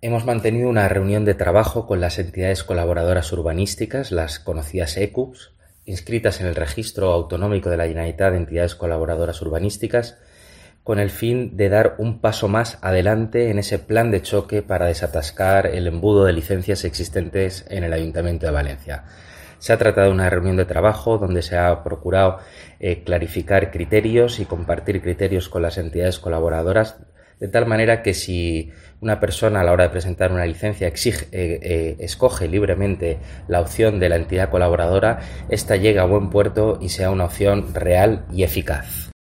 Hemos mantenido una reunión de trabajo con las entidades colaboradoras urbanísticas, las conocidas ECUPs, inscritas en el Registro Autonómico de la Generalitat de Entidades Colaboradoras Urbanísticas, con el fin de dar un paso más adelante en ese plan de choque para desatascar el embudo de licencias existentes en el Ayuntamiento de Valencia. Se ha tratado de una reunión de trabajo donde se ha procurado clarificar criterios y compartir criterios con las entidades colaboradoras, de tal manera que si una persona a la hora de presentar una licencia escoge libremente la opción de la entidad colaboradora, ésta llegue a buen puerto y sea una opción real y eficaz.